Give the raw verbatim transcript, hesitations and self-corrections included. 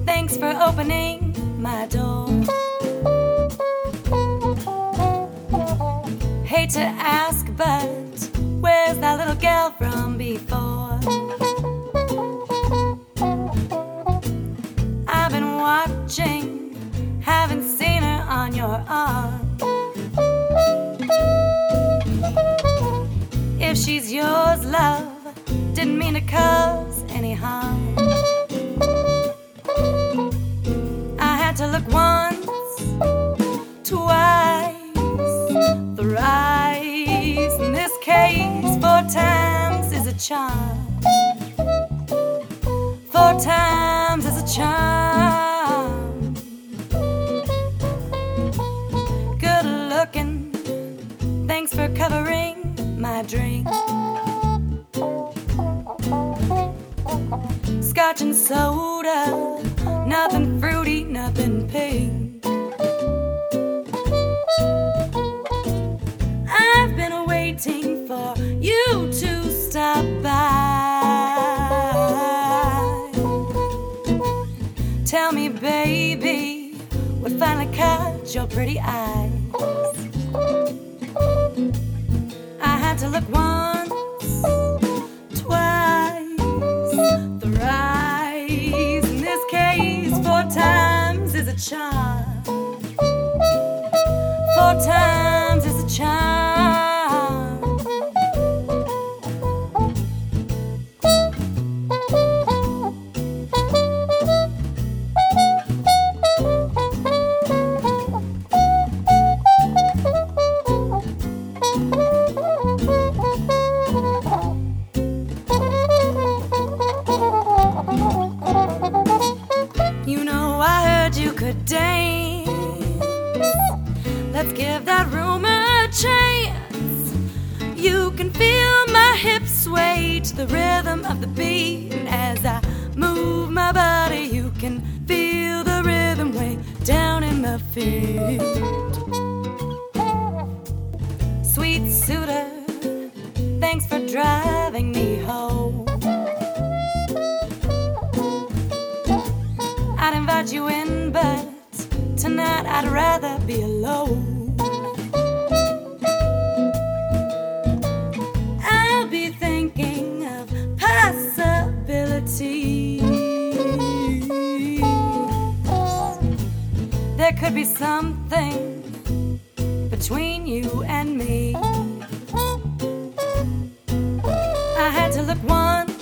Thanks for opening my door. Hate to ask, but where's that little girl from before? I've been watching, haven't seen her on your arm. If she's yours, love, didn't mean to cause any harm. I had to look once, twice, thrice. In this case, four times is a charm. Four times is a charm. Good looking, thanks for covering my drink. Scotch and soda, nothing fruity, nothing pink. I've been waiting for you to stop by. Tell me, baby, what finally caught your pretty eyes? I had to look once, twice, thrice. In this case, four times is a charm. Four times is a charm. You know I heard you could dance. Let's give that rumor a chance. You can feel my hips sway to the rhythm of the beat. And as I move my body, you can feel the rhythm way down in my feet. Sweet suitor, thanks for driving me home. I'd invite you in, but tonight I'd rather be alone. I'll be thinking of possibilities. There could be something between you and me. I had to look once,